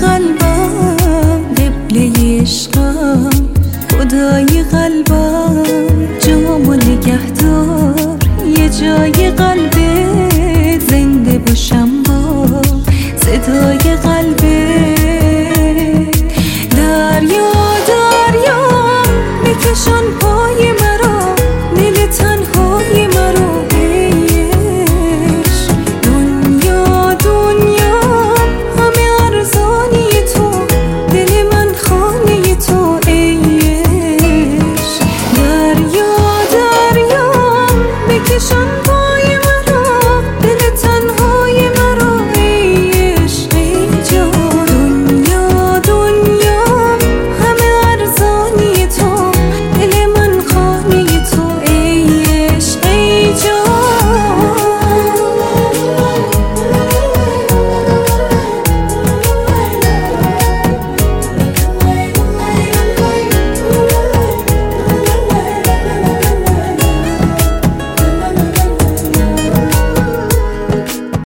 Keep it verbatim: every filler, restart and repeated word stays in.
قلبم قبله عشقم خدای قلبم جامو نگهدار یه جای قلبت زنده باشم با صدای قلبم